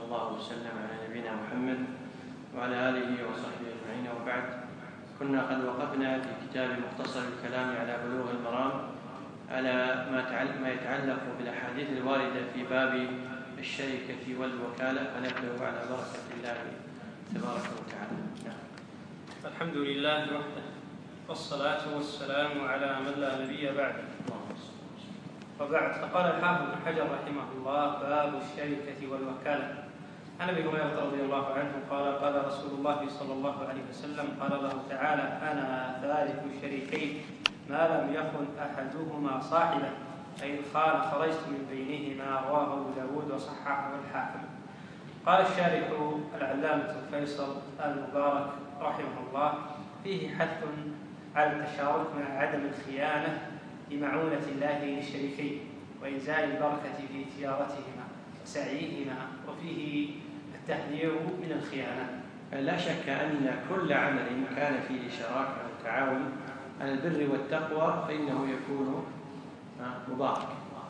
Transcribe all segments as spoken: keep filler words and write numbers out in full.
الله وسلم على نبينا محمد وعلى آله وصحبه أجمعين، وبعد. كنا قد وقفنا في كتاب مختصر الكلام على بلوغ المرام على ما يتعلق بالأحاديث الواردة في باب الشركة والوكالة، فنبدأ على بركة الله تبارك وتعالى. نعم. الحمد لله وحده، والصلاة والسلام على من لا نبي بعده. وبعد، فقال الحافظ بن حجر رحمه الله: باب الشركة والوكالة. عن ابي هريرة رضي الله عنه قال: قال رسول الله صلى الله عليه وسلم: قال الله تعالى: أنا ثالث الشريكين ما لم يخن أحدهما صاحبه، فإن خان خرجت من بينهما. رواه أبو داود وصححه الحاكم. قال الشارح العلامة الفيصل المبارك رحمه الله: فيه حث على التشارك مع عدم الخيانة بمعونة الله للشريكين، وإنزال البركة في تجارتهما وسعيهما، وفيه التحذير من الخيانة. لا شك أن كل عمل كان فيه شراكة أو تعاون على البر والتقوى فإنه يكون مبارك.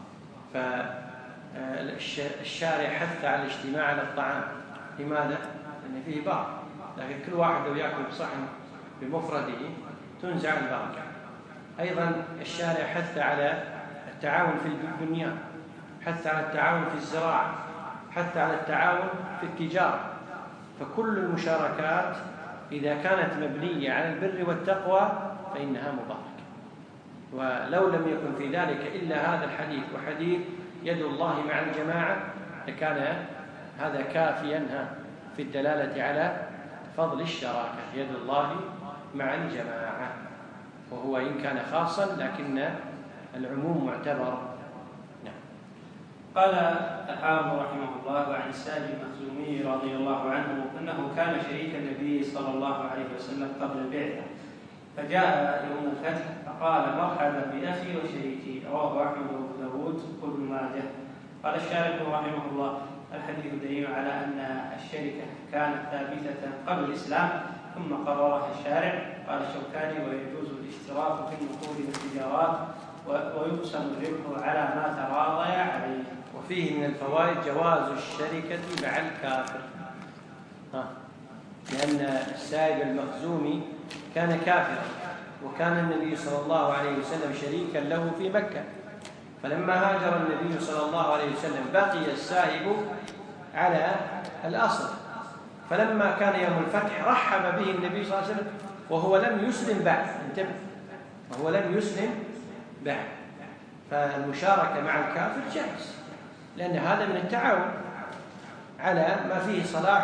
فالشارع حث على الاجتماع على الطعام. لماذا؟ لأن فيه بركة، لكن كل واحد لو يأكل بصحن بمفرده تنزع البركة. أيضا الشارع حث على التعاون في البنيان، حث على التعاون في الزراعة، حث على التعاون في التجارة. فكل المشاركات إذا كانت مبنية على البر والتقوى فإنها مباركة. ولو لم يكن في ذلك إلا هذا الحديث وحديث يد الله مع الجماعة لكان هذا كافيا في الدلالة على فضل الشراكة، يد الله مع الجماعة، وهو إن كان خاصا لكن العموم معتبر. نعم. قال الحافظ رحمه الله: عن السائب المخزومي رضي الله عنه أنه كان شريك النبي صلى الله عليه وسلم قبل البعثة، فجاء يوم الفتح فقال: مرحبا بأخي وشريكي. رواه أحمد وأبو داود وابن ماجه. قال الشارح رحمه الله: الحديث دليل على أن الشركة كانت ثابتة قبل الإسلام ثم قررها الشارع. قال الشوكاني: ويجوز الاشتراك في النقود والتجارات، ويقسم الربح على ما تراضي عليه. وفيه من الفوائد جواز الشركة مع الكافر، ها. لأن السائب المخزومي كان كافرا، وكان النبي صلى الله عليه وسلم شريكا له في مكة، فلما هاجر النبي صلى الله عليه وسلم بقي السائب على الأصل، فلما كان يوم الفتح رحب به النبي صلى الله عليه وسلم وهو لم يسلم بعد. انتبه، وهو لم يسلم بعد. فالمشاركة مع الكافر جائز، لأن هذا من التعاون على ما فيه صلاح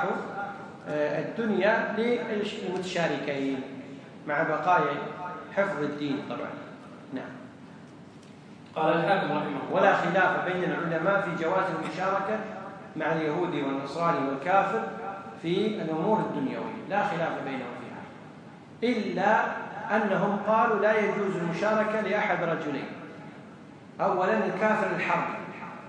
الدنيا للمتشاركين مع بقايا حفظ الدين طبعا. نعم. قال الحاكم رحمه الله: ولا خلاف بين العلماء في جواز المشاركة مع اليهودي والنصراني والكافر في الأمور الدنيوية، لا خلاف بينهم فيها، إلا أنهم قالوا لا يجوز المشاركة لأحد رجلين. أولا الكافر الحربي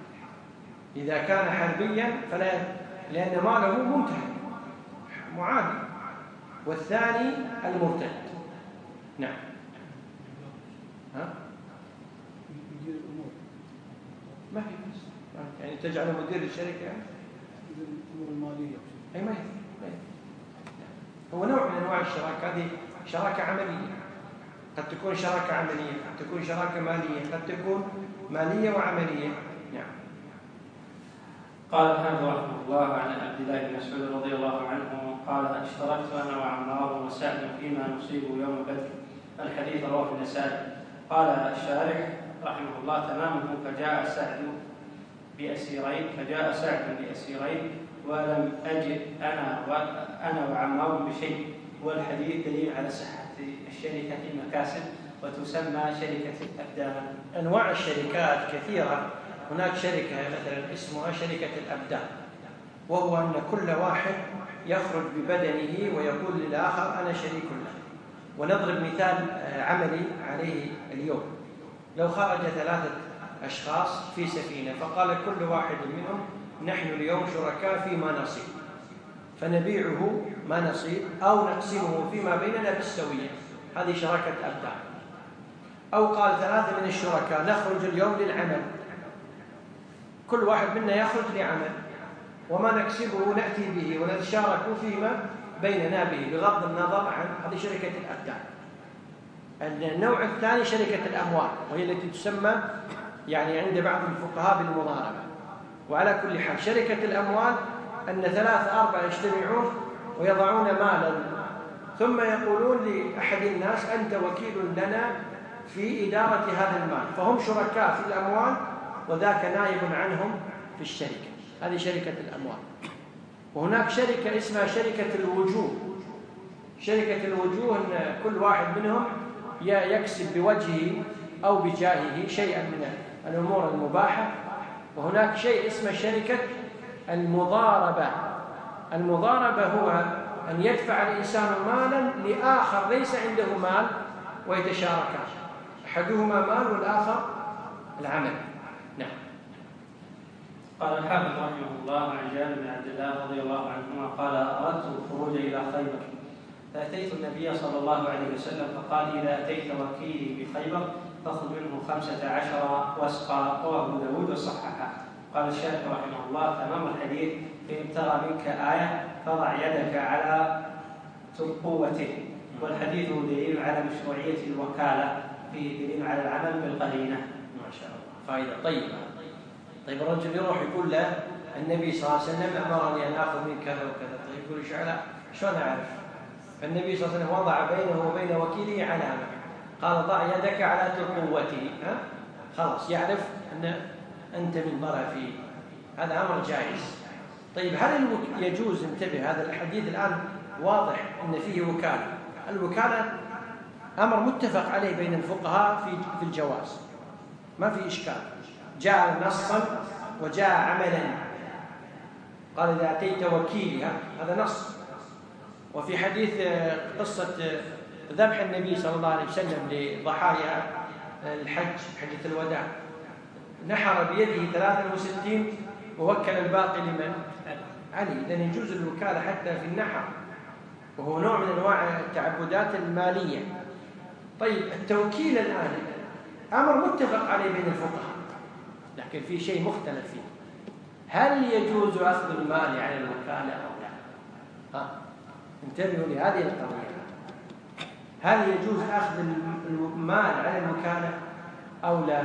إذا كان حربيا فلا، لأن ماله منتهي معادي. والثاني المرتد. نعم. ها؟ مدير الأمور ما في بس، يعني تجعله مدير الشركة، يعني مدير الأمور المالية. أي ما هو نوع من أنواع الشراكة. هذه شراكة عملية، قد تكون شراكة عملية، قد تكون شراكة مالية، قد تكون مالية وعملية. نعم. قال الحافظ رحمه الله: عن عبد الله بن مسعود رضي الله عنه قال: اشتركت أنا وعمار وسعد فيما نصيب يوم بدر. الحديث رواه النسائي. قال الشارح رحمه الله: تمامه: فجاء سعد بأسيرين فجاء سعد بأسيرين ولم أجد أنا وأنا وعمار بشيء. والحديث دليل على صحة الشركة المكاسب، وتسمى شركة الأبدان. أنواع الشركات كثيرة. هناك شركة مثلا اسمها شركة الأبدان، وهو أن كل واحد يخرج ببدنه ويقول للآخر أنا شريك له. ونضرب مثال عملي عليه اليوم: لو خرج ثلاثة أشخاص في سفينة فقال كل واحد منهم نحن اليوم شركاء فيما نصيب، فنبيعه ما نصيب أو نقسمه فيما بيننا بالسوية، هذه شراكة أبدان. أو قال ثلاثة من الشركاء نخرج اليوم للعمل، كل واحد منا يخرج لعمل، وما نكسبه نأتي به ونتشارك فيما بيننا به بغض النظر عن هذه شركة الأبدان. النوع الثاني شركة الأموال، وهي التي تسمى يعني عند بعض الفقهاء بالمضاربة. وعلى كل حال شركة الأموال أن ثلاثة أربعة يجتمعون ويضعون مالا ثم يقولون لأحد الناس أنت وكيل لنا في إدارة هذا المال، فهم شركاء في الأموال وذاك نائب عنهم في الشركة. هذه شركة الأموال. وهناك شركة اسمها شركة الوجوه. شركة الوجوه أن كل واحد منهم يكسب بوجهه أو بجاهه شيئا من الأمور المباحة. وهناك شيء اسمه شركة المضاربة. المضاربة هو أن يدفع الإنسان مالا لآخر ليس عنده مال ويتشاركان، أحدهما مال والآخر العمل. نعم. قال الحافظ رحمه الله عن جابر بن عبد الله رضي الله عنهما قال أردت الخروج إلى خيبر فأتيت النبي صلى الله عليه وسلم فقال إذا أتيت وكيلي بخيبر فخذ منه خمسة عشر وسقا. رواه أبو داود وصححه. قال الشارح رحمه الله تمام الحديث فإن ابتغى منك آية فضع يدك على قوته. والحديث دليل على مشروعية الوكالة في دليل على العمل بالقرينة. ما شاء الله، فائدة طيبة. طيب الرجل يروح يقول له النبي صلى الله عليه وسلم أمرني أن آخذ من كذا وكذا. طيب يقول إيش على شلون أعرف؟ فالنبي صلى الله عليه وسلم وضع بينه وبين وكيله علامة، قال ضع يدك على ترقوته، ها خلاص يعرف أن أنت من طرفي. هذا أمر جائز. طيب هل يجوز، انتبه هذا الحديث الآن واضح أن فيه وكالة. الوكالة أمر متفق عليه بين الفقهاء في في الجواز، ما في إشكال. جاء نصا وجاء عملا. قال إذا أتيت وكيلي، هذا نص. وفي حديث قصة ذبح النبي صلى الله عليه وسلم لضحايا الحج حجة الوداع، نحر بيده ثلاثة وستين ووكل الباقي لمن؟ علي. إذن يجوز الوكالة حتى في النحر، وهو نوع من أنواع التعبدات المالية. طيب التوكيل الآن أمر متفق عليه بين الفقهاء، لكن في شيء مختلف فيه. هل يجوز أخذ المال على الوكالة أو لا؟ ها انتبهوا لهذه القضية. هل يجوز أخذ المال على الوكالة أو لا؟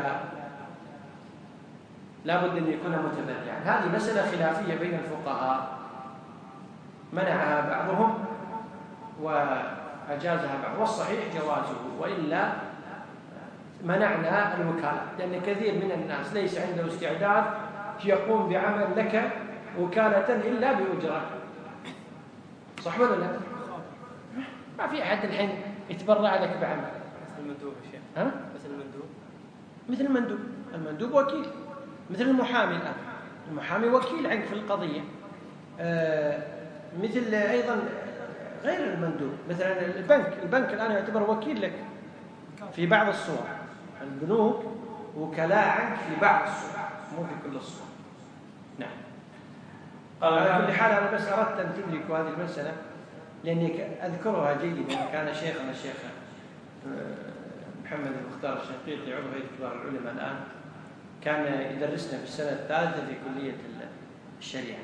لا بد أن يكون متبرعا. هذه مسألة خلافية بين الفقهاء، منعها بعضهم وأجازها بعض، والصحيح جوازه، وإلا منعنا الوكالة، لأن كثير من الناس ليس عنده استعداد يقوم بعمل لك وكالة إلا بأجرة. صح ولا لا؟ ما في أحد الحين يتبرع لك بعمل. مثل المندوب يا شيخ. ها؟ مثل المندوب. مثل المندوب. المندوب وكيل. مثل المحامي الآن، المحامي وكيل عنك في القضية. آه مثل أيضا غير المندوب، مثلا البنك. البنك الآن يعتبر وكيل لك في بعض الصور. البنوك وكلاء عنك في بعض الصور، مو في كل الصور. نعم. على كل حال أنا بس أردت أن تدركوا هذه المسألة، لأني أذكرها جيدا. كان شيخنا الشيخ محمد المختار الشنقيطي عضو هيئة كبار العلماء الآن، كان يدرسنا في السنة الثالثة في كلية الشريعة،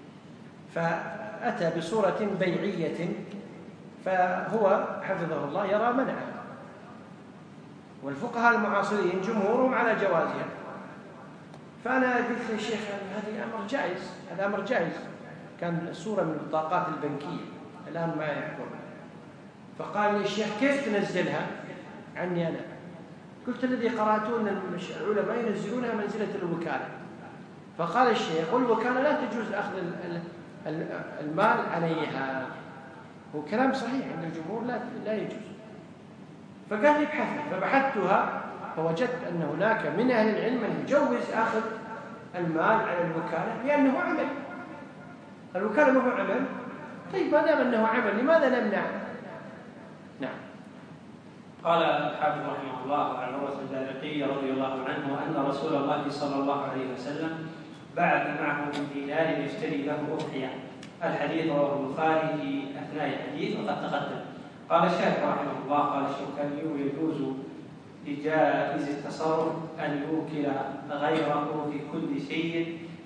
فأتى بصورة بيعية، فهو حفظه الله يرى منعها، والفقهاء المعاصرين جمهورهم على جوازها. فأنا قلت للشيخ هذا أمر جائز، هذا أمر جائز. كان صورة من البطاقات البنكية، الآن ما يحكم. فقال لي الشيخ كيف تنزلها عني أنا؟ قلت الذي قرأته أن العلماء ينزلونها منزلة الوكالة. فقال الشيخ والوكالة لا تجوز أخذ المال عليها. هو كلام صحيح عند الجمهور، لا لا يجوز. فقال لي ابحثها، فبحثتها فوجدت أن هناك من أهل العلم من يجوز أخذ المال على الوكالة لأنه عمل. الوكالة ما هو عمل؟ طيب ما دام أنه عمل لماذا نمنع؟ نعم. قال الحافظ رحمه الله عن عروة البارقي رضي الله عنه أن رسول الله صلى الله عليه وسلم بعث معه من دينار يشتري له أضحية. الحديث رواه البخاري في أثناء الحديث وقد تقدم. قال الشارح رحمه الله قال الشوكاني يجوز لجائز التصرف أن يوكل غيره في كل شيء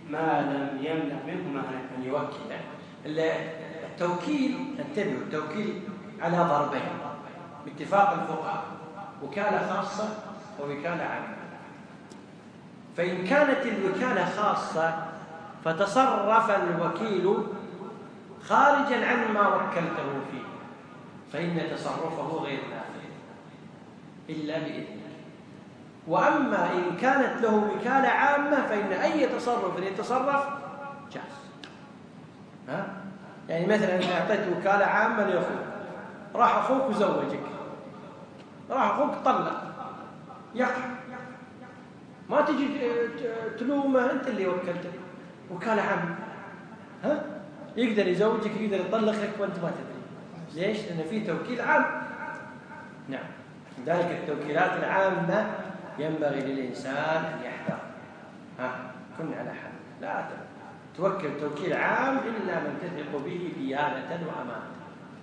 ما لم يمنع منه مهلا. أن يوكل. التوكيل، انتبهوا، التوكيل على ضربين باتفاق الفقهاء: وكالة خاصة ووكالة عامة. فإن كانت الوكالة خاصة فتصرف الوكيل خارجا عن ما وكلته فيه، فإن تصرفه غير نافذ إلا بإذنه. وأما إن كانت له وكالة عامة فإن أي تصرف يتصرف جاز. ها؟ يعني مثلا إذا أعطيت وكالة عامة لأخوك، راح أخوك وزوجك، راح أخوك طلق، يقع، ما تجي تلومه، أنت اللي وكلته، وكالة عامة. ها؟ يقدر يزوجك، يقدر يطلقك وأنت ما تدري. ليش؟ لأن في توكيل عام. نعم، لذلك التوكيلات العامة ينبغي للإنسان أن يحذر. ها؟ كن على حد، لا توكل توكيل عام إلا من تثق به ديانة وأمانة.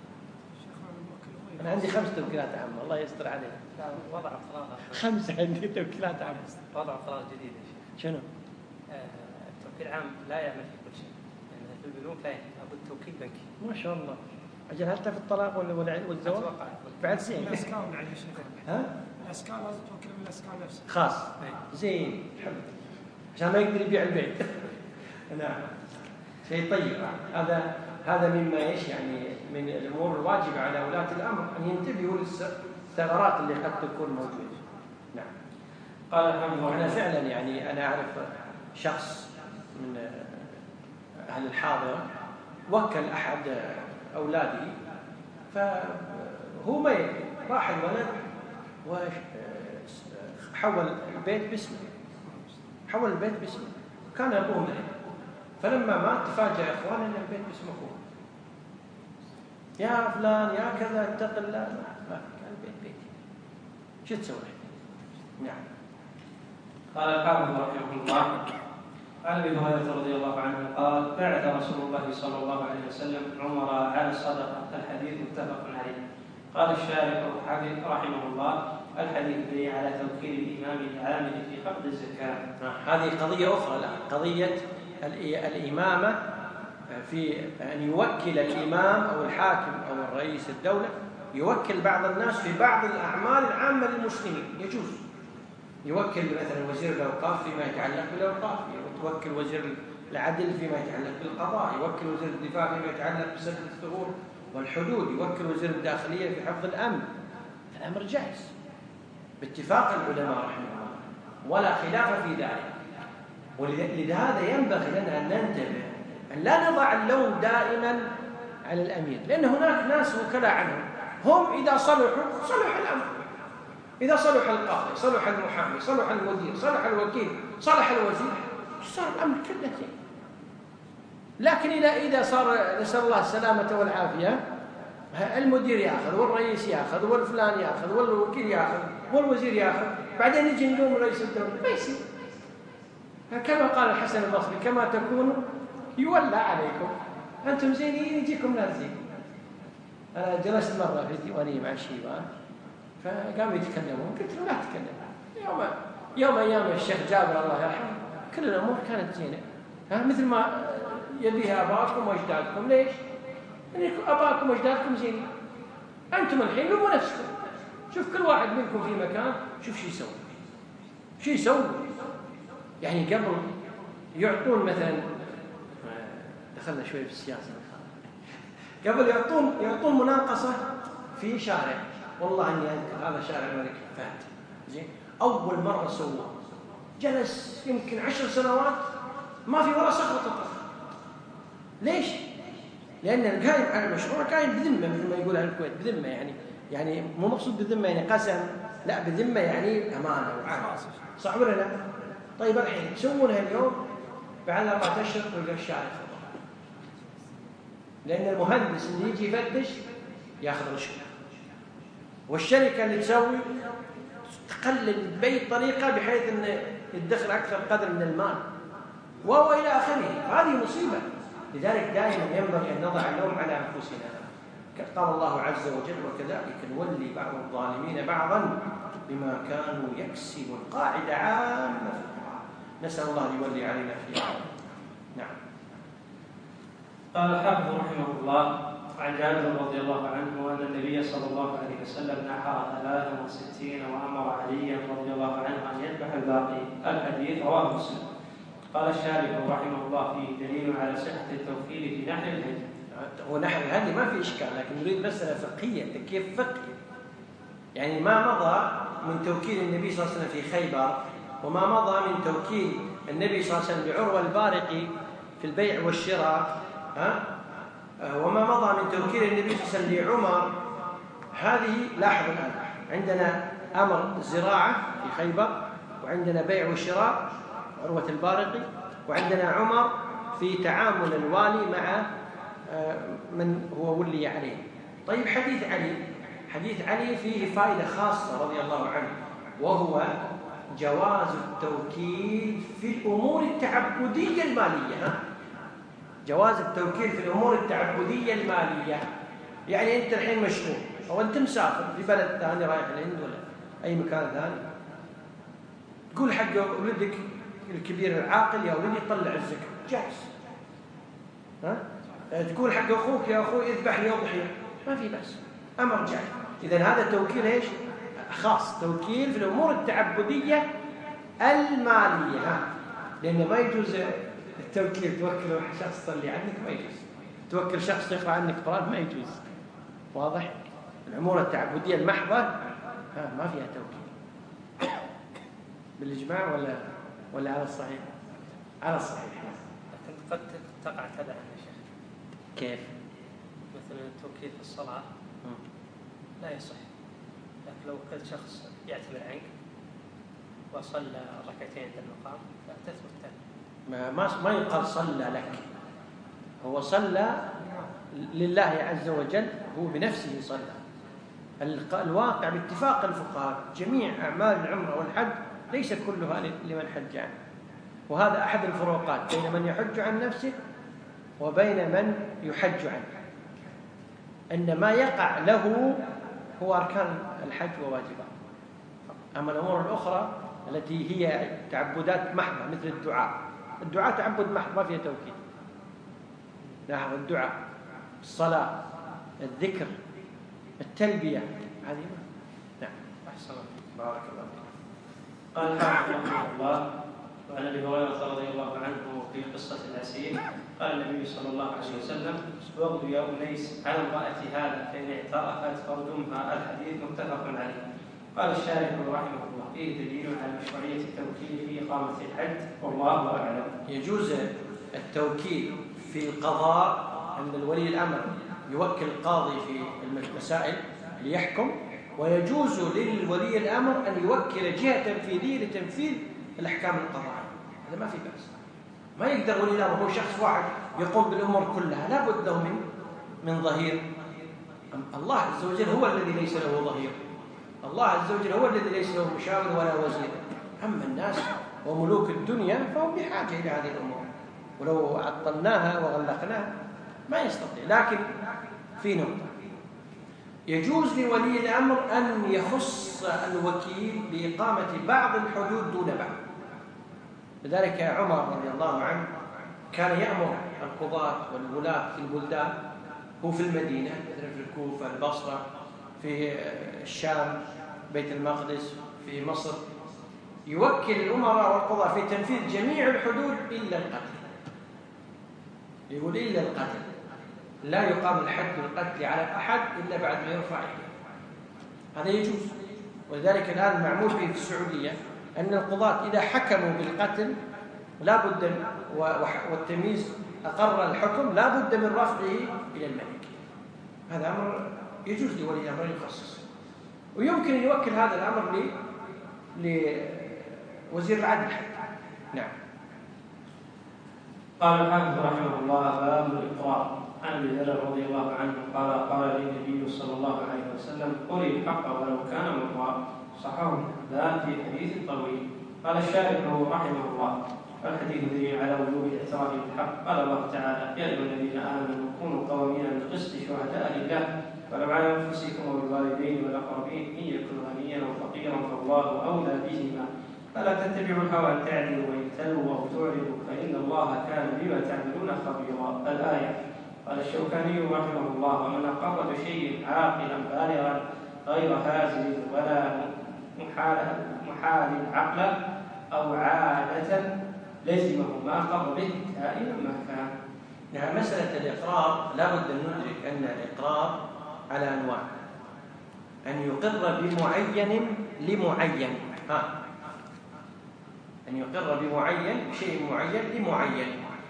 أنا عندي خمس توكيلات عامة، الله يستر عليك. وضع قرار خمسة عندي توكيلات عامة. وضع قرار جديد. شنو؟ آه، التوكيل العام لا يعمل في كل شيء، يعني في البنوك لا يعمل، لابد توكيل بنكي. ما شاء الله. أجل هل في الطلاق ولا والزواج؟ بعد زين. الأسكان يعني شيء. ها؟ الأسكان لازم توكل من الأسكان نفسه. خاص. زين. حلو. عشان ما يقدر يبيع البيت. نعم. شيء طيب. هذا هذا مما ايش يعني من الامور الواجبه على ولاة الامر ان ينتبهوا للثغرات اللي قد تكون موجوده. نعم. قال الحمد وانا فعلا يعني انا اعرف شخص من اهل الحاضره وكل احد اولاده، فهو ما يدري، راح الولد وحول البيت باسمه، حول البيت باسمه، كان ابوه مريض، فلما مات تفاجأ اخوانه ان البيت باسم اخوه. يا فلان يا كذا اتق الله، ما كان البيت بيتي، شو تسوي؟ نعم. قال الحافظ رحمه الله: عن ابي هريره رضي الله عنه قال: بعث رسول الله صلى الله عليه وسلم عمر على الصدقه. الحديث متفق عليه. قال الشارح رحمه الله: الحديث به على توكيل الامام العامل في قبض الزكاه. هذه قضيه اخرى الان، قضيه الامامه في ان يوكل الامام او الحاكم او الرئيس الدوله يوكل بعض الناس في بعض الاعمال العامه للمسلمين، يجوز. يوكل مثلا وزير الاوقاف فيما يتعلق بالاوقاف، يوكل وزير العدل فيما يتعلق بالقضاء، يوكل وزير الدفاع فيما يتعلق بسد الثغور والحدود، يوكل وزير الداخليه في حفظ الامن. الامر جائز باتفاق العلماء رحمه الله ولا خلاف في ذلك. ولهذا ينبغي لنا ان ننتبه ان لا نضع اللوم دائما على الامير، لان هناك ناس وكلاء عنهم، هم اذا صلحوا صلح الامر، إذا صلح القاضي، صلح المحامي، صلح المدير، صلح الوكيل، صلح الوزير، صار الأمر كله زين. لكن إذا إذا صار نسأل الله السلامة والعافية، المدير يأخذ والرئيس يأخذ والفلان يأخذ والوكيل يأخذ والوزير يأخذ، بعدين يجي نلوم رئيس الدولة، ما يصير. كما قال الحسن البصري: كما تكونوا يولى عليكم، أنتم زينين يجيكم ناس زين. أنا جلست مرة في الديوانية مع الشيبان، فقاموا يتكلمون، قلت له لا تتكلم. يوم يوم ايام الشيخ جابر الله يرحمه كل الامور كانت زينه، ها مثل ما يبيها اباكم واجدادكم. ليش؟ يعني اباكم واجدادكم زينين، انتم الحين لوموا نفسكم. شوف كل واحد منكم في مكان، شوف شو يسوي، شو يسوي. يعني قبل يعطون مثلا، دخلنا شوي في السياسه، قبل يعطون يعطون مناقصه في شارع، والله اني اذكر هذا شارع الملك فهد، زين، اول مره سووه، جلس يمكن عشر سنوات ما في ولا صخره تطرح. ليش؟ لان القايم على المشروع قايم بذمه، مثل ما يقول اهل الكويت، بذمه، يعني يعني مو مقصود بذمه يعني قسم، لا، بذمه يعني امانه وعهد، صح ولا لا؟ طيب الحين يسوونها اليوم بعد اربعة اشهر تلقى الشارع فضل، لان المهندس اللي يجي يفتش ياخذ رشوه، والشركة اللي تسوي تقلل بأي طريقة بحيث أن يدخل أكثر قدر من المال وهو إلى آخره. هذه مصيبة. لذلك دائما ينبغي أن نضع اللوم على أنفسنا. قال الله عز وجل: وكذلك نولي بعض الظالمين بعضا بما كانوا يكسبون. قاعدة عامة، نسأل الله أن يولي علينا فيها نعم. قال الحافظ رحمه الله عن جابر رضي الله عنه أن النبي صلى الله عليه وسلم نحر ثلاثا وستين وأمر عليا رضي الله عنه أن يذبح الباقي. الحديث رواه مسلم. قال الشارح رحمه الله فيه دليل على صحة التوكيل في نحر الهدي. ونحر الهدي ما في إشكال، لكن نريد مسألة فقهية، كيف فقهي؟ يعني ما مضى من توكيل النبي صلى الله عليه وسلم في خيبر، وما مضى من توكيل النبي صلى الله عليه وسلم لعروة البارقي في البيع والشراء، ها؟ وما مضى من توكيل النبي صلى الله عليه وسلم لعمر. هذه لاحظوا الآن عندنا أمر الزراعة في خيبر، وعندنا بيع وشراء عروة البارقي، وعندنا عمر في تعامل الوالي مع من هو ولي عليه. طيب حديث علي، حديث علي فيه فائدة خاصة رضي الله عنه، وهو جواز التوكيل في الأمور التعبدية المالية. جواز التوكيل في الأمور التعبدية المالية، يعني أنت الحين مشغول أو أنت مسافر في بلد ثاني رايح الهند ولا أي مكان ثاني، تقول حق ولدك الكبير العاقل يا ولدي طلع الزكاة، جائز. ها؟ تقول حق أخوك يا أخوي اذبح لي أضحية، ما في بأس، أمر جائز. إذن هذا توكيل إيش؟ خاص، توكيل في الأمور التعبدية المالية. ها؟ لأنه ما يجوز التوكيل توكل شخص يصلي عنك، ما يجوز. توكل شخص يقرأ عنك قرآن، ما يجوز. واضح؟ الأمور التعبدية المحضة ها ما فيها توكيل. بالإجماع ولا ولا على الصحيح؟ على الصحيح. لكن قد تقع تبعا يا شيخ. كيف؟ مثلا التوكيل في الصلاة لا يصح، لكن لو كان شخص يعتمر عنك وصلى ركعتين عند المقام فتثبت ما ما ما يقال صلى لك، هو صلى لله عز وجل، هو بنفسه صلى. الواقع باتفاق الفقهاء جميع أعمال العمرة والحج ليس كلها لمن حج عنه، وهذا أحد الفروقات بين من يحج عن نفسه وبين من يحج عنه، أن ما يقع له هو أركان الحج وواجبات. أما الأمور الأخرى التي هي تعبدات محضة مثل الدعاء، الدعاء تعبد محض ما فيها توكيد. لاحظ الدعاء، الصلاة، الذكر، التلبية، هذه ما. نعم. أحسن. بارك الله فيك. قال الحافظ رحمه الله وعن ابي هريره رضي الله عنه في قصه الاسير قال النبي صلى الله عليه وسلم: واغدوا يا انيس على امراه هذا فان اعترفت فارجمها. الحديث متفق عليه. قال الشارح رحمه الله فيه دليل على مشروعيه التوكيل في اقامه الحج، والله اعلم. يجوز التوكيل في القضاء، أن الولي الأمر يوكل القاضي في المسائل ليحكم، ويجوز للولي الأمر أن يوكل جهة تنفيذية لتنفيذ الأحكام القضائية. هذا ما في بأس. ما يقدر ولي الأمر هو شخص واحد يقوم بالأمور كلها، لا بد له من من ظهير. الله عز وجل هو الذي ليس له ظهير، الله عز وجل هو الذي ليس له مشاور ولا وزير. أما الناس وملوك الدنيا فهم بحاجة إلى هذه الأمور، ولو عطلناها وغلقناها ما يستطيع. لكن في نقطة، يجوز لولي الأمر أن يخص الوكيل بإقامة بعض الحدود دون بعض. لذلك عمر رضي الله عنه كان يأمر القضاة والولاة في البلدان، هو في المدينة مثل في الكوفة، البصرة، في الشام، بيت المقدس، في مصر، يوكل الأمراء والقضاة في تنفيذ جميع الحدود إلا القتل. يقول إلا القتل، لا يقام الحد القتل على أحد إلا بعد ما يرفع إليه. هذا يجوز. ولذلك الآن معمول به في السعودية أن القضاة إذا حكموا بالقتل لا بد، والتمييز أقر الحكم، لا بد من رفعه إلى الملك. هذا أمر يجوز لولي الأمر يخصص، ويمكن أن يوكل هذا الأمر لوزير العدل حتى. نعم. قال الحافظ رحمه الله: باب الإقرار. عن ابي ذر رضي الله عنه قال: قال لي النبي صلى الله عليه وسلم: قل الحق ولو كان مرا. صححه ابن في حديث طويل. قال الشارح رحمه الله: الحديث دليل على وجوب الاعتراف بالحق. قال الله تعالى: يا ايها الذين امنوا كونوا قوامين بالقسط شهداء لله ولو على انفسكم وبالوالدين والاقربين ان يكن غنيا او فقيرا فالله اولى بهما. فلا تتبعوا الهوى أن تعدلوا وإن تلووا أو تعرضوا فإن الله كان بما تعملون خبيرا. الآية. قال الشوكاني رحمه الله: ومن أقر بشيء عاقلا بالغا غير هازل ولا محال محال عقلا أو عادة لزمه ما أقر به دائما ما كان. نعم. مسألة الإقرار لا بد أن ندرك أن الإقرار على أنواع: أن يقر بمعين لمعين، ها أن يقر بمعين شيء معين لمعين،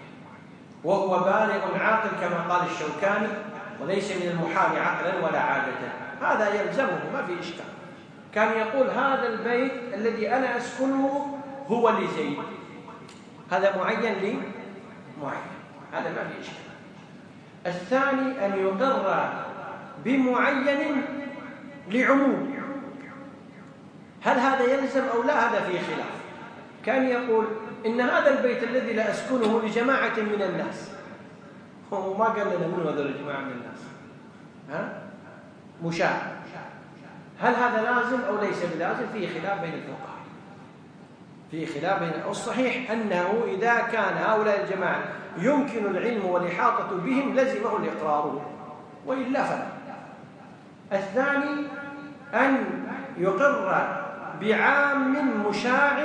وهو بالغ عاقل كما قال الشوكاني، وليس من المحال عقلا ولا عادة. هذا يلزمه، ما في إشكال. كان يقول: هذا البيت الذي أنا أسكنه هو لزيد، هذا معين لي معين، هذا ما في إشكال. الثاني أن يقر بمعين لعموم، هل هذا يلزم أو لا؟ هذا فيه خلاف. كان يقول: إن هذا البيت الذي لا أسكنه لجماعة من الناس، هو ما قال لنا من هذول الجماعة من الناس، ها مشاع، هل هذا لازم أو ليس بلازم؟ فيه خلاف بين الفقهاء، فيه خلاف بين. الصحيح أنه إذا كان هؤلاء الجماعة يمكن العلم والإحاطة بهم لزمه الإقرار، وإلا فلا. الثاني أن يقر بعام مشاع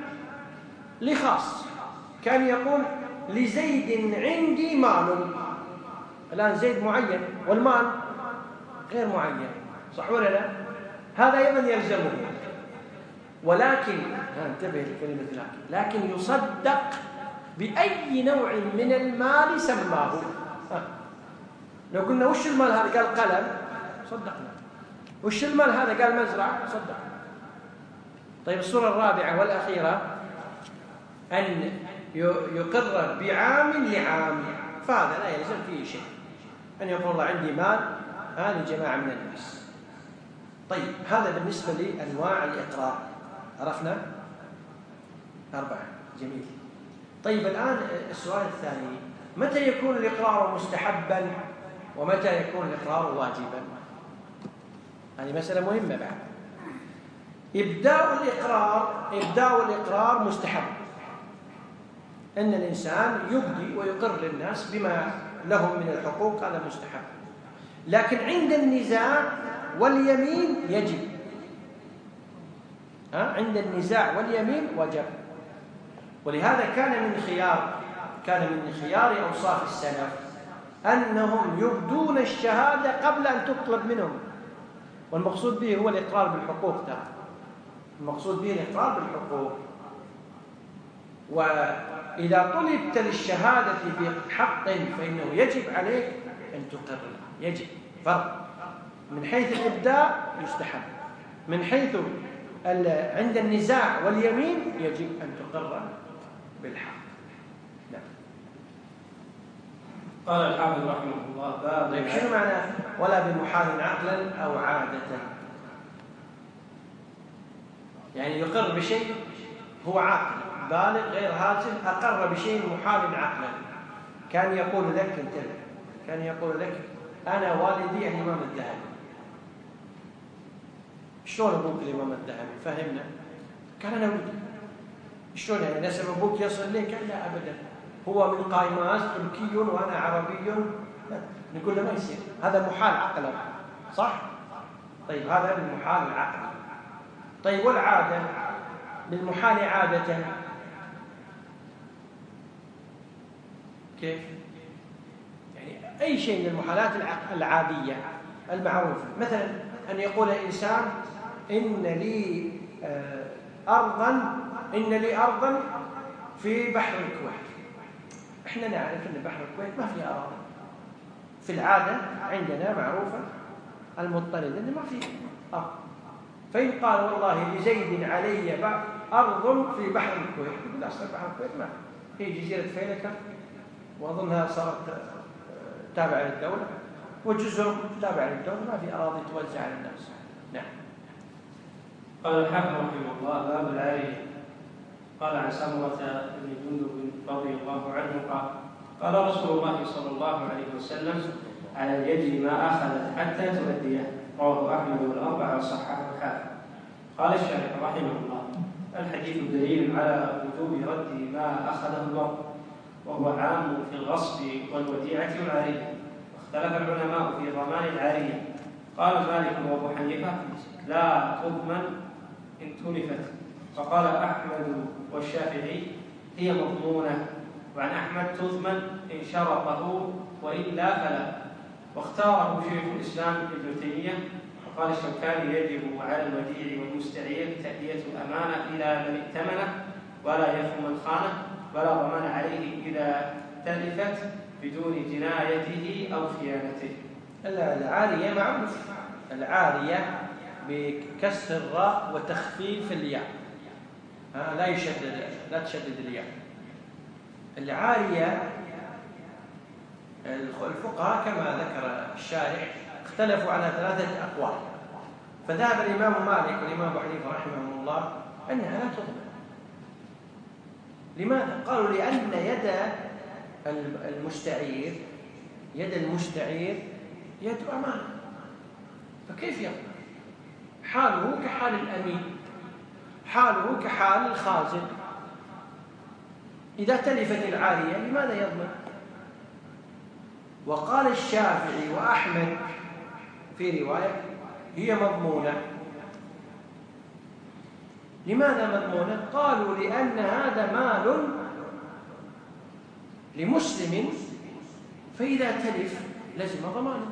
لخاص، كان يقول: لزيد عندي مال. الآن زيد معين والمال غير معين، صح ولا لا؟ هذا أيضا يلزمه، ولكن انتبه لكلمة لكن لكن يصدق بأي نوع من المال سماه. لو قلنا: وش المال هذا؟ قال: قلم، صدقنا. وش المال هذا؟ قال: مزرعة، صدقنا. طيب، الصورة الرابعة والأخيرة أن يقر بعام لعام، فهذا لا يلزم فيه شيء. أن يقول: الله عندي مال هذه جماعة من الناس. طيب، هذا بالنسبة لأنواع الإقرار، عرفنا أربعة. جميل. طيب، الآن السؤال الثاني: متى يكون الإقرار مستحبا ومتى يكون الإقرار واجبا؟ هذه مسألة مهمة بعد. إبداء الإقرار إبداء الإقرار مستحب، أن الإنسان يبدي ويقر للناس بما لهم من الحقوق، هذا مستحب. لكن عند النزاع واليمين يجب، ها؟ عند النزاع واليمين وجب. ولهذا كان من خيار كان من خيار أوصاف السلف أنهم يبدون الشهادة قبل أن تطلب منهم، والمقصود به هو الإقرار بالحقوق. ترى المقصود به الإقرار بالحقوق. وإذا طلبت للشهادة بحق فإنه يجب عليك أن تقر، يجب. فرق من حيث الإبداء يستحب، من حيث عند النزاع واليمين يجب أن تقر بالحق. نعم. قال الحافظ رحمه الله: باب. طيب، شنو معنى ولا بمحال عقلا أو عادة؟ يعني يقر بشيء هو عاقل بالغ غير هازل، أقر بشيء محال عقلا. كان يقول لك انتبه كان يقول لك: أنا والدي الإمام الذهبي. شلون أبوك الإمام الذهبي؟ فهمنا. قال: أنا ولدي. شلون يعني نسب أبوك يصل لك؟ قال: لا أبدا، هو من قائماز تركي وأنا عربي. نقول له: ما يصير، هذا محال عقلا، صح؟ طيب، هذا بالمحال العقل. طيب، والعادة بالمحال عادة كيف؟ يعني أي شيء من المحالات العادية المعروفة، مثلا أن يقول الإنسان: إن لي أرضا إن لي أرضا في بحر الكويت. إحنا نعرف أن بحر الكويت ما فيه أراضي، في العادة عندنا معروفة المضطرد أنه ما فيه أرض. فإن قال: والله لزيد علي أرض في بحر الكويت، يقول: أصلا بحر الكويت ما هي جزيرة فيلكة، وأظنها صارت تابعة للدولة، وجزر تابعة للدولة، ما في أراضي توزع على الناس. نعم. قال الحافظ رحمه الله: باب العارية. قال عن سمرة بن جندب رضي الله عنه قال: قال رسول الله صلى الله عليه وسلم: على اليد ما أخذت حتى تؤديه. رواه أحمد والأربعة وصححه الحاكم. قال الشارح رحمه الله: الحديث دليل على وجوب رد ما أخذه الوقت، وهو عام في الغصب والوديعة والعارية. واختلف العلماء في ضمان العارية. قال مالك وأبو حنيفة لا تضمن إن تلفت، فقال أحمد والشافعي هي مضمونة، وعن أحمد تضمن إن شرطه وإلا فلا. واختاره شيخ الإسلام ابن تيمية وقال الشوكاني يجب على الوديع والمستعير تأدية الأمانة إلى من ائتمنه ولا يخون من خانه، ولا ضمان عليه إذا تلفت بدون جنايته أو خيانته. العارية معروف، العارية بكسر الراء وتخفيف الياء، لا يشدد، لا تشدد الياء. العارية الفقهاء كما ذكر الشارح اختلفوا على ثلاثة أقوال، فذهب الإمام مالك والإمام أبو حنيفة رحمه الله أنها لا تضمن. لماذا؟ قالوا لأن يد المستعير يد المستعير يد أمانة، فكيف يضمن؟ حاله كحال الأمين، حاله كحال الخازن. إذا تلفت العارية لماذا يضمن؟ وقال الشافعي وأحمد في رواية هي مضمونة. لماذا مضمونة؟ قالوا لأن هذا مال لمسلم، فإذا تلف لزم ضمانه.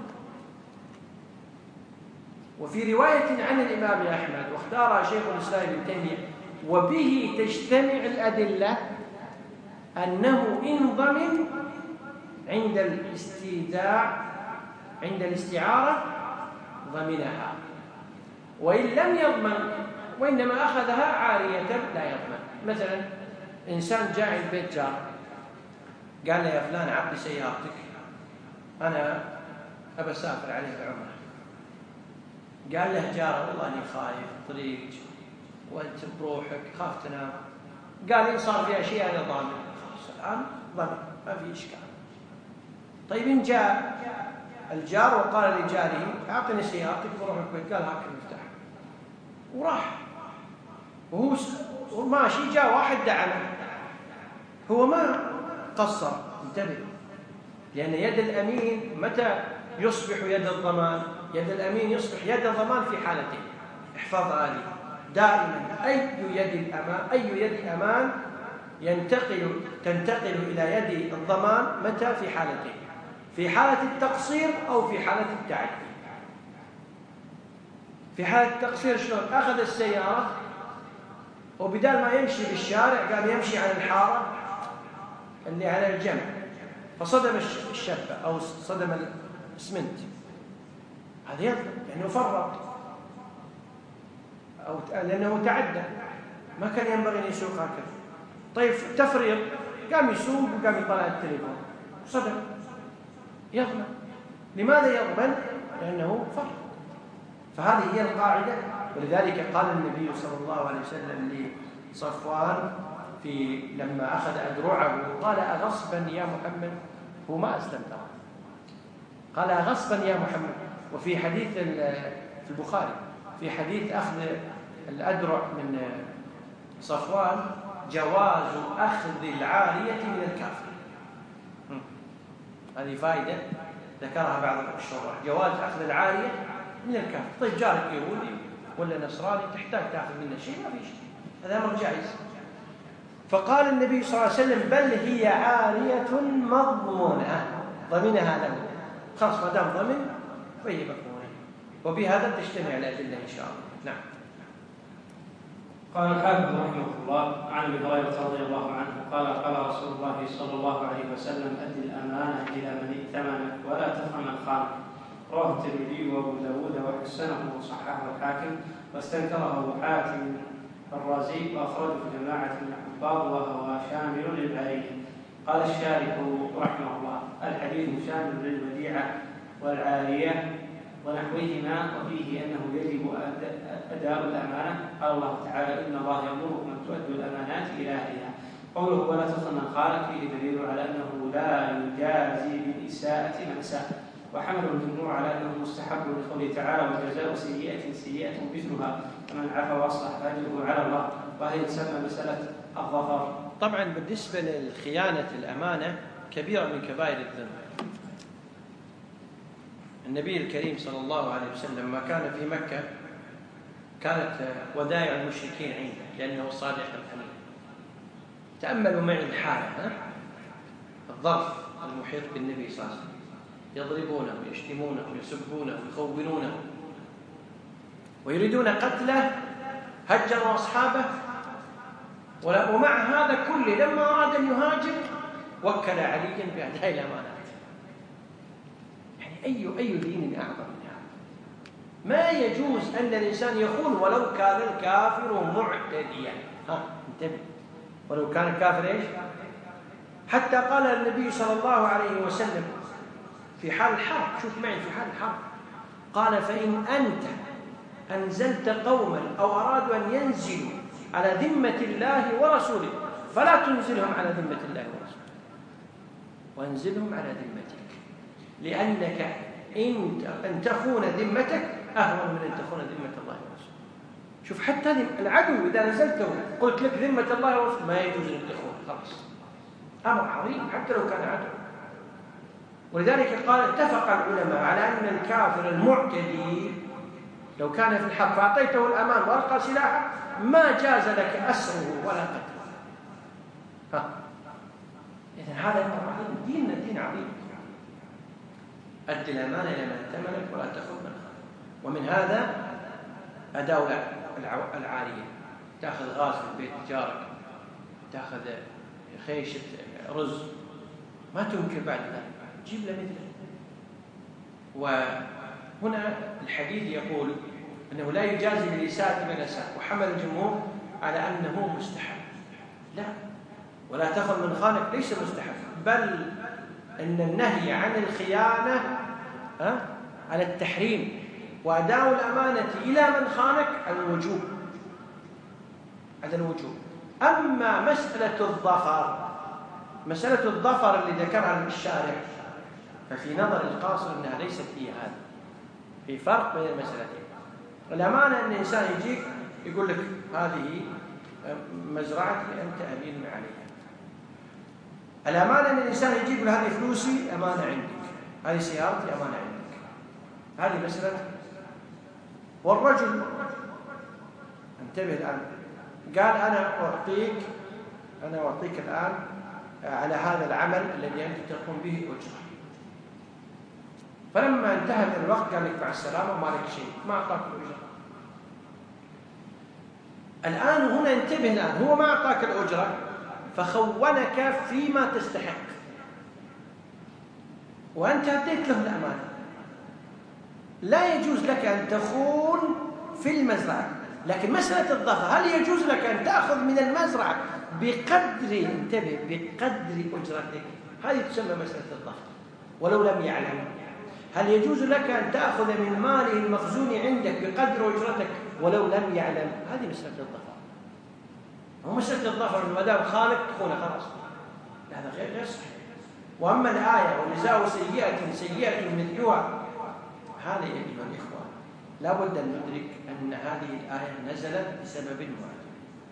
وفي رواية عن الإمام أحمد واختارها شيخ الإسلام ابن تيمية وبه تجتمع الأدلة أنه إن ضمن عند الاستيداع عند الاستعارة ضمنها، وإن لم يضمن وإنما أخذها عارية لا يضمن. مثلا إنسان جاء البيت جار قال له يا فلان عبي سيارتك، أنا أبى أسافر عليه بعمرة. قال له جاره والله أني خايف طريق وأنت بروحك خاف تنام. قال إن صار في أشياء أنا ضامن، الآن ضمن ما في إشكال. طيب إن جاء الجار وقال لجاره أعطني سيارتك بروح الكويت، قال هاك المفتاح وراح، وهو ماشي جاء واحد دعمه، هو ما قصر. انتبه، لأن يد الأمين متى يصبح يد الضمان؟ يد الأمين يصبح يد الضمان في حالتين، احفظها لي دائما. أي يد الأمان أي يد أمان ينتقل تنتقل إلى يد الضمان متى؟ في حالتين، في حالة التقصير أو في حالة التعدي. في حالة التقصير شلون؟ أخذ السيارة وبدال ما يمشي بالشارع قام يمشي على الحارة اللي على الجنب، فصدم الشبة أو صدم الإسمنت، هذا يظلم لأنه فرط أو لأنه تعدى، ما كان ينبغي أن يسوق هكذا. طيب تفريط، قام يسوق وقام يطلع التليفون صدم، يضمن. لماذا يضمن؟ لأنه فرط. فهذه هي القاعدة. ولذلك قال النبي صلى الله عليه وسلم لصفوان في لما أخذ أدرعه قال أغصبا يا محمد، هو ما أسلم له، قال أغصبا يا محمد. وفي حديث في البخاري في حديث أخذ الأدرع من صفوان جواز أخذ العارية من الكافر. هذه فائدة ذكرها بعض الشراح، جواز أخذ العارية من الكافر. طيب جارك يهودي ولا نصراني تحتاج تأخذ منه شيء، ما في شيء، هذا أمر جائز. فقال النبي صلى الله عليه وسلم بل هي عارية مضمونة، ضمنها له، خلاص ما دام ضمن فهي مضمونة. وبهذا تجتمع الأدلة إن شاء الله. نعم. قال الحافظ رحمه الله عن ابي هريره رضي الله عنه قال قال رسول الله صلى الله عليه وسلم أد الأمانة إلى من ائتمنك ولا تخن من خانك. رواه الترمذي وابو داود وحسنه وصححه الحاكم واستنكره ابو حاتم الرازي واخرجه جماعه من الحفاظ وهو شامل للعارية. قال الشارح رحمه الله الحديث شامل للوديعة والعارية ونحوهما، وفيه أنه يجب أداء الأمانة. قال الله تعالى إن الله يأمركم أن تؤدوا الأمانات إلى أهلها. قوله ولا تخن من خانك فيه دليل على أنه لا يجازي بالإساءة من ساء، وحمل الجمهور على أنه مستحب لقوله تعالى وجزاء سيئة سيئة مثلها، فمن عفا وأصلح فأجره على الله. وهي تسمى مسألة الظفر. طبعا بالنسبة للخيانة الأمانة كبيرة من كبائر الذنب. النبي الكريم صلى الله عليه وسلم ما كان في مكة كانت ودائع المشركين عنده لأنه صادق الأمين. تأملوا معي الحالة، الظرف المحيط بالنبي صلى الله عليه وسلم، يضربونه ويشتمونه ويسبونه ويخونونه ويريدون قتله، هجروا أصحابه، ومع هذا كله لما أراد أن يهاجر وكل عليا بأداء الأمانات. يعني أي أي دين أعظم من هذا؟ ما يجوز أن الإنسان يخون ولو كان الكافر معتديا. ها انتبه، ولو كان الكافر إيش؟ حتى قال النبي صلى الله عليه وسلم في حال الحرب، شوف معي في حال الحرب، قال: فإن أنت أنزلت قوما أو أرادوا أن ينزلوا على ذمة الله ورسوله فلا تنزلهم على ذمة الله ورسوله، وانزلهم على ذمتك، لأنك إن تخون ذمتك أهون من أن تخون ذمة الله ورسوله. شوف حتى العدو إذا نزلته قلت لك ذمة الله ورسوله ما يجوز أن تخون، خلاص أمر عظيم حتى لو كان عدو. ولذلك قال اتفق العلماء على أن الكافر المعتدي لو كان في الحرب فأعطيته الأمان وألقى سلاحه ما جاز لك أسره ولا قتله. ها إذن هذا أمر عظيم، ديننا دين عظيم. أد الأمانة إلى من ائتمنك ولا تخن من خانك. ومن هذا أداء العارية، تأخذ غاز في البيت جارك، تأخذ خيشة رز، ما تنكر بعد ذلك، جيب له مثله. وهنا الحديث يقول أنه لا يجازي بالإساءة من الإساءة، وحمل الجمهور على أنه مستحب. لا، ولا تخن من خانك ليس مستحب، بل أن النهي عن الخيانة ها على التحريم، وأداء الأمانة إلى من خانك على الوجوب، على الوجوب. أما مسألة الظفر، مسألة الظفر اللي ذكرها الشارع، ففي نظر القاصر أنها ليست هي هذا. في فرق بين المسألتين. الأمانة أن الإنسان يجيك يقول لك هذه مزرعتي أنت أمين عليها. الأمانة أن الإنسان يجيك يقول هذه فلوسي أمانة عندك، هذه سيارتي أمانة عندك، هذه مسألة. والرجل انتبه الآن، قال أنا أعطيك أنا أعطيك الآن على هذا العمل الذي أنت تقوم به أجرة. فلما انتهى من الوقت قال لك مع السلامة وما لك شيء، ما أعطاك الأجرة. الآن هنا انتبه، الآن هو ما أعطاك الأجرة فخونك فيما تستحق، وأنت أديت له الأمانة. لا يجوز لك أن تخون في المزرعة، لكن مسألة الظفر هل يجوز لك أن تأخذ من المزرعة بقدر، انتبه، بقدر أجرتك؟ هذه تسمى مسألة الظفر ولو لم يعلم. هل يجوز لك أن تأخذ من ماله المخزون عندك بقدر أجرتك ولو لم يعلم؟ هذه مسألة الظفر. هو مسألة الظفر ما دام خالق تخونه خلاص، هذا غير غير صحيح. وأما الآية وجزاء سيئة سيئة مثلها، هذا يا أيها الإخوة لا بد أن ندرك أن هذه الآية نزلت بسبب واحد.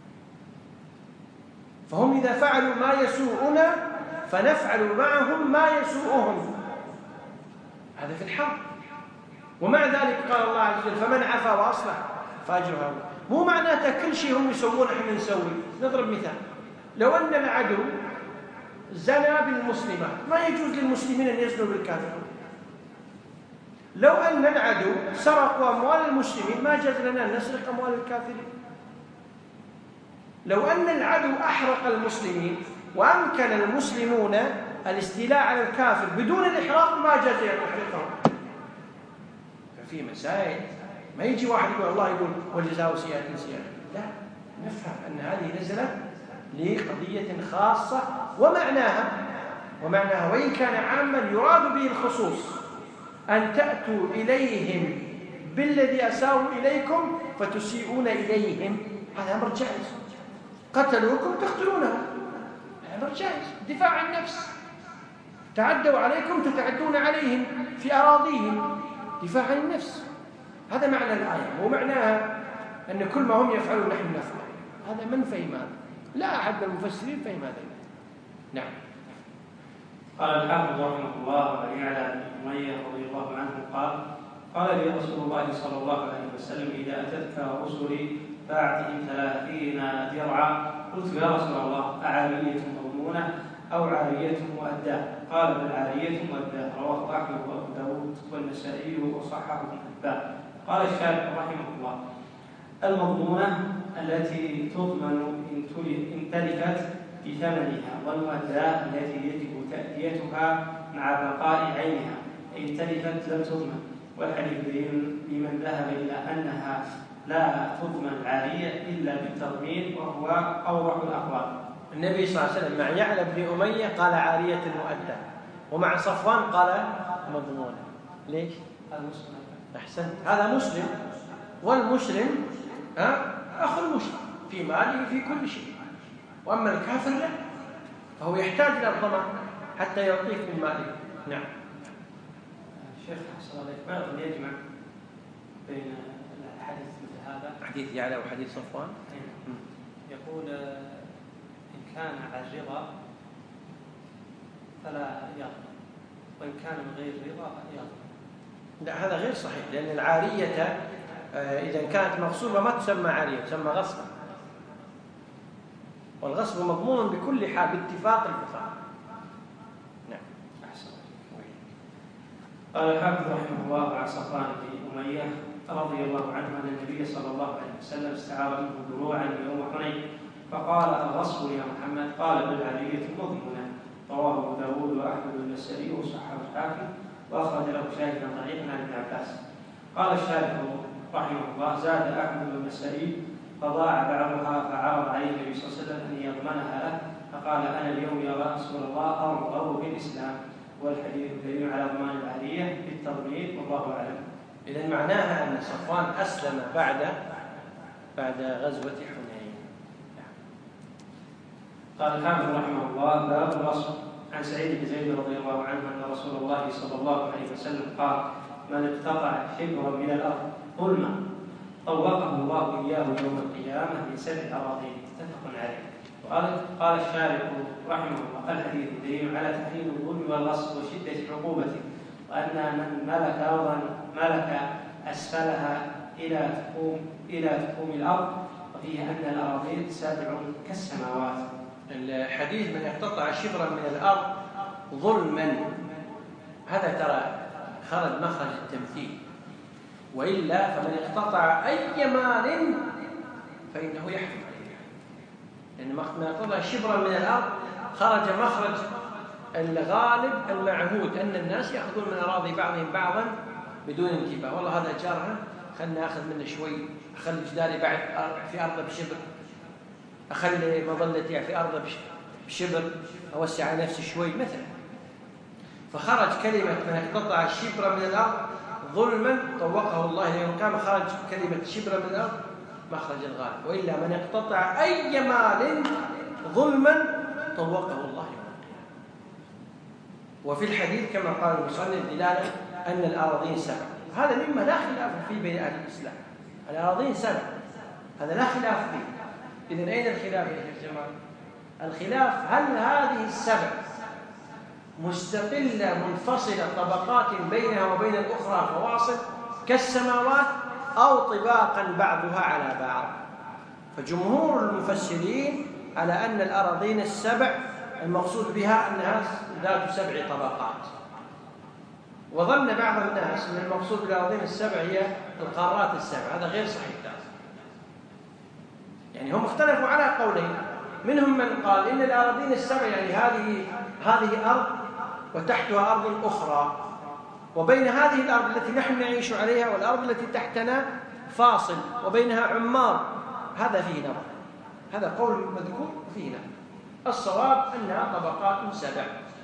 فهم إذا فعلوا ما يسوءنا فنفعل معهم ما يسوءهم، هذا في الحرب. ومع ذلك قال الله عز وجل فمن عفا وأصلح فأجره. مو معناته كل شيء هم يسوون احنا نسوي. نضرب مثال، لو أن العدو زنى بالمسلمات ما يجوز للمسلمين أن يزنوا بالكافرين. لو أن العدو سرقوا أموال المسلمين ما جاز لنا أن نسرق أموال الكافرين. لو أن العدو أحرق المسلمين وأمكن المسلمون الاستيلاء على الكافر بدون الإحراق ما جاز أن يحرقهم. ففي مسائل ما يجي واحد يقول الله يقول وجزاء سيئة سيئة، لا، نفهم أن هذه نزلت لقضية خاصة ومعناها ومعناها وإن كان عاما يراد به الخصوص، أن تأتوا إليهم بالذي أساءوا إليكم فتسيئون إليهم، هذا أمر جائز. قتلوكم تقتلونهم، هذا أمر جائز، دفاع عن النفس. تعدوا عليكم تتعدون عليهم في أراضيهم، دفاع عن النفس. هذا معنى الآية، ومعناها أن كل ما هم يفعلون نحن نفعل. هذا من فهم هذا؟ لا أحد من المفسرين فهم هذا. نعم. قال الحافظ رحمه الله عن يعلى بن أمية رضي الله عنه قال قال لي رسول الله صلى الله عليه وسلم إذا أتتك رسلي فأعطهم ثلاثين درعا. قلت يا رسول الله أعارية مضمونة أو عارية مؤداة؟ قال بل عارية مؤداة. رواه أحمد وأبو داود والنسائي وصححه ابن حبان. قال الشارح رحمه الله المضمونة التي تضمن إن تلفت بثمنها، والمؤداة التي يجب تأديتها مع بقاء عينها، إن تلفت لم تضمن. والحديث لمن ذهب إلى أنها لا تضمن العارية إلا بالتضمين، وهو أوضح الأقوال. النبي صلى الله عليه وسلم مع يعلى بن أمية قال عارية مؤداة، ومع صفوان قال مضمونة. ليش؟ هذا مسلم. أحسنت، هذا مسلم، والمسلم أخو المسلم في ماله في كل شيء، وأما الكافر لا، فهو يحتاج إلى الضمان حتى يعطيك من ماله. نعم. الشيخ حسن الله يقبل يجمع بين الحديث مثل هذا، حديث يعلى وحديث صفوان. يقول إن كان على الرضا فلا يضمن، وإن كان من غير رضا يضمن. لا، هذا غير صحيح، لأن العارية إذا كانت مغصوبة ما تسمى عارية، تسمى غصبا، والغصب مضمون بكل حال باتفاق الفقهاء. نعم. أحسن. قال الحافظ رحمه الله عن صفوان بن أمية رضي الله عنه أن النبي صلى الله عليه وسلم استعار منه دروعا يوم حنين، فقال الغصب يا محمد؟ قال بالعارية مضمونة. رواه أبو داود وأحمد والنسائي وصححه الحاكم، وأخرج له شاهدا ضعيفا عن ابن عباس. قال الشارح رحمه الله زاد أحمد والنسائي فضاع بعضها، فعرض عليه النبي صلى الله عليه وسلم أن يضمنها له، فقال أنا اليوم يا رسول الله أرغب بالإسلام. والحديث دليل على ضمان العارية بالتضمين، والله أعلم. إذن معناها أن صفوان أسلم بعد بعد غزوة حنين. قال الحافظ رحمه الله باب الغصب. عن سعيد بن زيد رضي الله عنه أن رسول الله صلى الله عليه وسلم قال من اقتطع شبرا من الأرض ظلما طوقه الله إياه يوم القيامة من سبع أراضين. متفق عليه. قال قال الشارح رحمه الله الحديث دليل على تحريم الظلم والغصب وشدة عقوبته، وأن من ملك أرضا ملك أسفلها إلى تقوم إلى تقوم الأرض، وفيه أن الأراضين سبع كالسماوات. الحديث من اقتطع شبرا من الأرض ظلما، هذا ترى خرج مخرج التمثيل، وإلا فمن اقتطع أي مال فإنه يحرم عليه، لأن من اقتطع شبرا من الأرض خرج مخرج الغالب المعهود أن الناس يأخذون من أراضي بعضهم بعضا بدون انتباه. والله هذا جارها خلنا أخذ منه شوي، أخلي جداري بعد في أرضه بشبر، أخلي مظلتي في أرضه بشبر، أوسع نفسي شوي مثلا. فخرج كلمة من اقتطع الشبر من الأرض ظلما طوقه الله يوم القيامة، خرج كلمة شبر من الأرض مخرج الغالب، وإلا من اقتطع أي مال ظلما طوقه الله يوم القيامة. وفي الحديث كما قال المصنف دلالة أن الأراضين سبع، هذا مما لا خلاف فيه بين أهل الإسلام، الأراضين سبع، هذا لا خلاف فيه. إذن أين الخلاف يا شيخ جمال؟ الخلاف هل هذه السبع مستقلة منفصلة طبقات بينها وبين الأخرى فواصل كالسماوات، أو طباقا بعضها على بعض؟ فجمهور المفسرين على أن الأراضين السبع المقصود بها أنها ذات سبع طبقات، وظن بعض الناس أن المقصود بالأراضين السبع هي القارات السبع. هذا غير صحيح، يعني هم اختلفوا على قولين، منهم من قال إن الأراضين السبع يعني هذه هذه أرض وتحتها أرض أخرى، وبين هذه الأرض التي نحن نعيش عليها والأرض التي تحتنا فاصل وبينها عمار. هذا فيه نظر، هذا قول مذكور فيه نظر. الصواب أنها طبقات سبع،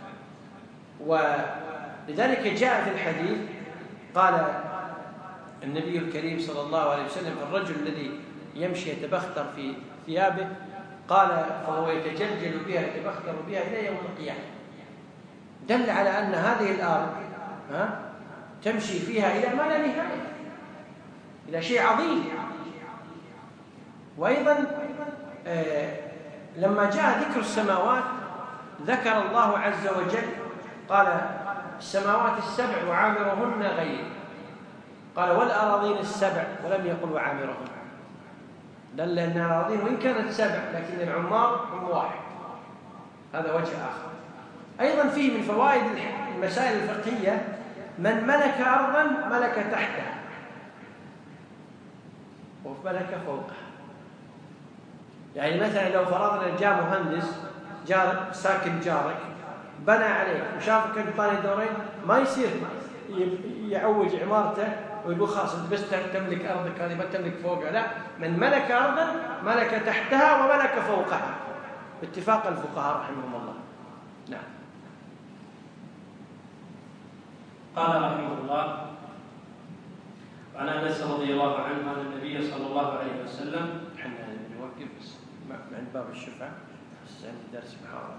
ولذلك جاء في الحديث قال النبي الكريم صلى الله عليه وسلم الرجل الذي يمشي يتبختر في ثيابه، قال فهو يتجلجل بها يتبختر بها إلى يوم القيامة، دل على أن هذه الأرض ها تمشي فيها إلى ما لا نهاية، إلى شيء عظيم. وأيضا آه لما جاء ذكر السماوات ذكر الله عز وجل قال السماوات السبع وعامرهن غير، قال والأراضين السبع ولم يقل وعامرهن، دل أن الأراضين وإن كانت سبع لكن العمار هم واحد. هذا وجه آخر. أيضا فيه من فوائد المسائل الفقهية من ملك أرضا ملك تحتها وملك فوقها. يعني مثلا لو فرضنا جاء مهندس جار ساكن جارك بنى عليك وشافك انت باني دورين، ما يصير يعوج عمارته ويقول خلاص انت بس تملك ارضك هذه ما تملك فوقها، لا، من ملك ارضا ملك تحتها وملك فوقها باتفاق الفقهاء رحمهم الله. نعم. قال رحمه الله: وعن انس رضي الله عنه ان النبي صلى الله عليه وسلم احنا نوقف بس عند باب الشفعة بس عندي درس محاضرة.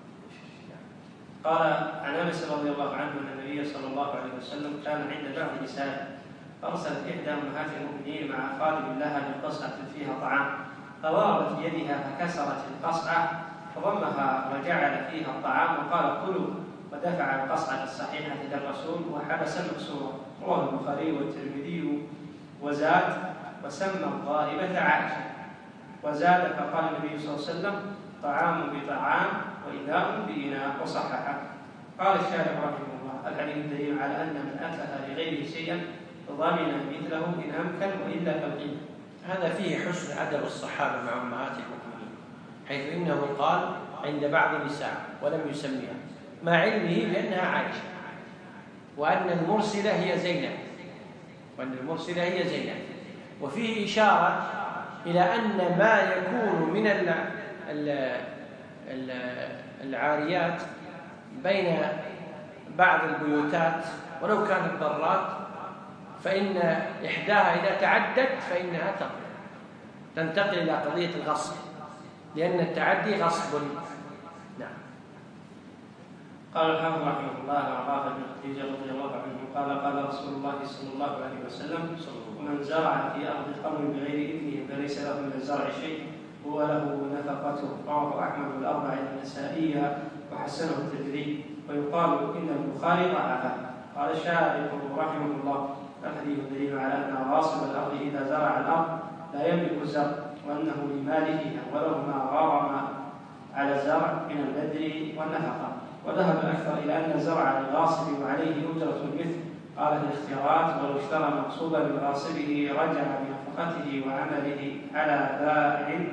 قال عن انس رضي الله عنه ان النبي صلى الله عليه وسلم كان عند بعض نسائه فارسلت احدى امهات المؤمنين مع خادم لها بقصعه فيها طعام، فضربت بيدها فكسرت القصعه فضمها وجعل فيها الطعام وقال كلوا، ودفع القصعه الصحيحه الى الرسول وحبس المكسوره. رواه البخاري والترمذي وزاد وسمى الضاربه عائشه، وزاد فقال النبي صلى الله عليه وسلم طعام بطعام وإناء بإناء، وصححه. قال الشارح رحمه الله: الحديث دليل على أن من أتى لغيره شيئا ضمن مثله إن أمكن وإلا فالقيمة. هذا فيه حسن أدب الصحابة مع أمهات المؤمنين، حيث إنه قال عند بعض النساء ولم يسميها مع علمه بأنها عائشة، وأن المرسلة هي زينب، وأن المرسلة هي زينب. وفيه إشارة إلى أن ما يكون من ال ال العاريات بين بعض البيوتات ولو كانت ضرات، فإن إحداها إذا تعدت فإنها تنتقل إلى قضية الغصب، لأن التعدي غصب. نعم. قال الحافظ رحمه الله عن رافع بن خديجة رضي الله عنه قال قال رسول الله صلى الله عليه وسلم: من زرع في أرض قوم بغير إذنه فليس له من الزرع شيء هو له نفقته. رواه أحمد والأربعة النسائية وحسنه الترمذي، ويقال إن البخاري ضعفه. قال الشارح رحمه الله: الحديث دليل على أن غاصب الأرض إذا زرع الأرض لا يملك الزرع، وأنه لمالكها وله ما غارم على الزرع من البذر والنفقة. وذهب الأكثر إلى أن الزرع للغاصب وعليه أجرة المثل. قال الاختيارات: ولو اشترى مقصوبا لغاصبه رجع بنفقته وعمله على بائع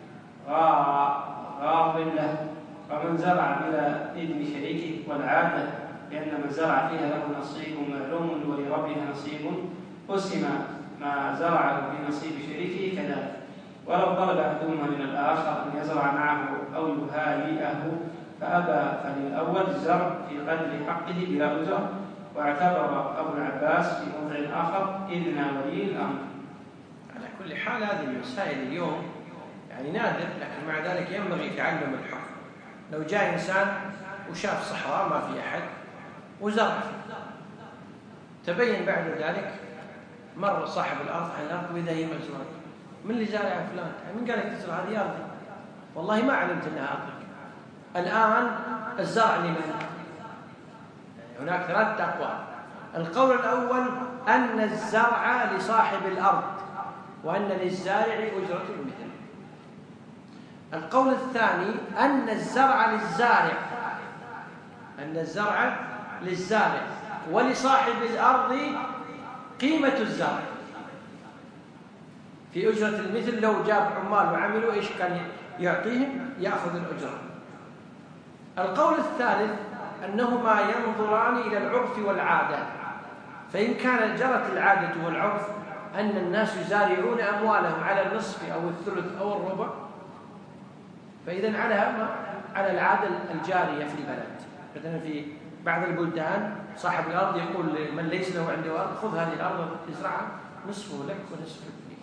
غاض له. ومن زرع بلا إذن شريكه والعادة لأن من زرع فيها له نصيب معلوم ولربها نصيب قسم ما زرعه في نصيب شريكه كذلك. ولو طلب أحدهما من الآخر أن يزرع معه أو يهالئه فأبى فللأول الزرع في قدر حقه بلا أجرة. واعتبر أبو العباس في موضع آخر إذن ولي الأمر. على كل حال هذه المسائل اليوم يعني نادر، لكن مع ذلك ينبغي تعلم الحكم. لو جاء إنسان وشاف صحراء ما في أحد وزرع، تبين بعد ذلك مر صاحب الأرض على الأرض وإذا هي مزروعة، من اللي زارعها؟ فلان. من قال لك تزرع هذه أرضي؟ والله ما علمت أنها أرضك. الآن الزرع لمن؟ هناك ثلاث أقوال. القول الأول أن الزرع لصاحب الأرض وأن للزارع أجرة المثل. القول الثاني أن الزرع للزارع، أن الزرع للزارع ولصاحب الأرض قيمة الزرع في أجرة المثل. لو جاب عمال وعملوا إيش كان يعطيهم؟ يأخذ الأجرة. القول الثالث أنهما ينظران إلى العرف والعادة، فإن كانت جرت العادة والعرف أن الناس يزارعون أموالهم على النصف أو الثلث أو الربع، فإذا على على العادة الجارية في البلد. مثلا في بعض البلدان صاحب الأرض يقول من ليس له عنده أرض خذ هذه الأرض ازرعها، نصفه لك ونصفه لي.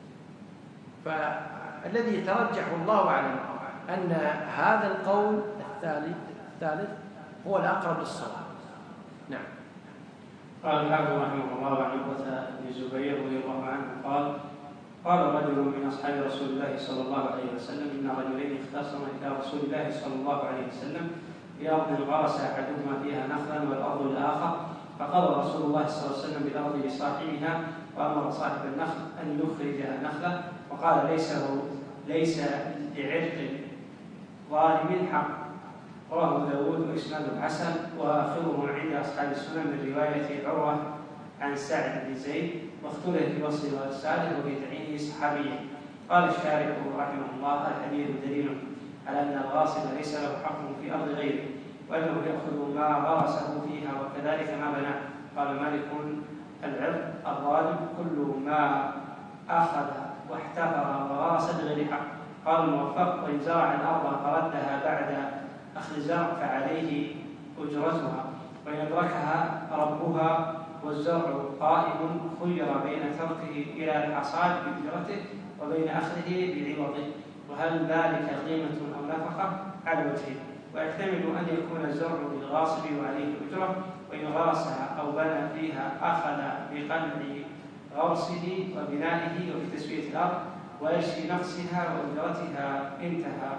فالذي يترجح والله أعلم أن هذا القول الثالث الثالث هو الأقرب للصواب. نعم. قال الحافظ رحمه الله عن عقبة بن الزبير رضي الله عنه قال: قال رجل من أصحاب رسول الله صلى الله عليه وسلم إن رجلين اختصما إلى رسول الله صلى الله عليه وسلم في أرض غرس أحدهما فيها نخلا والأرض الآخر، فقضى رسول الله صلى الله عليه وسلم بالأرض لصاحبها وأمر صاحب النخل أن يخرج نخله، وقال ليس ليس لعرق ظالم حق. رواه داود وإسناده حسن، وآخره عند أصحاب السنن من رواية عروة عن سعد بن زيد، واختلف في وصل وإرساله وفي تعيينه صحابيا. قال الشارح رحمه الله: الحديث دليل على أن الغاصب ليس له حق في أرض غيره، وأنه يأخذ ما غرسه فيها وكذلك ما بناه. قال مالك: العرق الظالم كل ما أخذ واحتفر وغرس بغير حق. قال الموفق: وإن زرع الأرض فردها بعد أخذ الزرع فعليه أجرتها، وإن أدركها ربها والزرع قائم خير بين تركه إلى الحصاد بأجرته وبين أخذه بعوضه، وهل ذلك قيمة أو نفقة على وجهه. ويحتمل أن يكون الزرع للغاصب وعليه أجرة، وإن غرسها أو بنى فيها أخذ بقلع غرسه وبنائه وفي تسوية الأرض ويشفي نقصها وأجرتها. انتهى.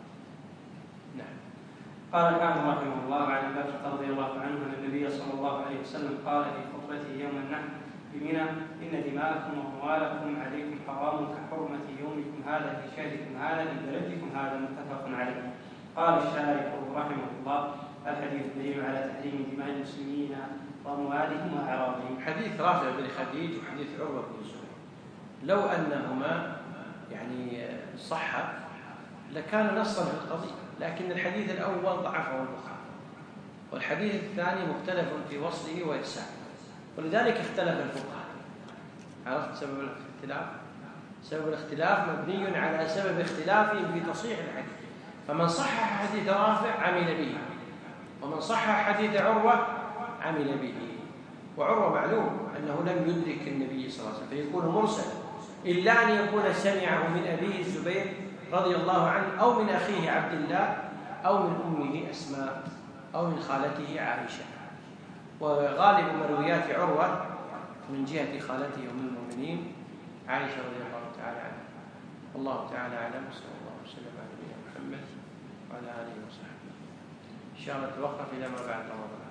نعم. قال الحافظ رحمه الله عن ابي بكر رضي الله عنه ان النبي صلى الله عليه وسلم قال في خطبته يوم النحر بمنى: ان دماءكم واموالكم عليكم حرام كحرمه يومكم هذا في شهركم هذا في بلدكم هذا، متفق عليه. قال الشارح رحمه الله: الحديث دليل على تحريم دماء المسلمين واموالهم واعراضهم. حديث رافع بن خديج وحديث عروه بن الزبير لو انهما يعني صحا لكان نصا في القضيه، لكن الحديث الأول ضعفه البخاري، والحديث الثاني مختلف في وصله وإرساله، ولذلك اختلف الفقهاء. عرفت سبب الاختلاف؟ سبب الاختلاف مبني على سبب اختلافهم في تصحيح الحديث، فمن صحح حديث رافع عمل به، ومن صحح حديث عروة عمل به. وعروة معلوم أنه لم يدرك النبي صلى الله عليه وسلم فيكون مرسل، إلا أن يكون سمعه من أبيه الزبير رضي الله عنه، أو من أخيه عبد الله، أو من أمه أسماء، أو من خالته عائشة. وغالب مرويات عروة من جهة خالته أم المؤمنين عائشة رضي الله تعالى عنها. والله تعالى أعلم، صلى الله وسلم على نبينا محمد وعلى آله وصحبه. إن شاء الله نتوقف إلى ما بعد رمضان.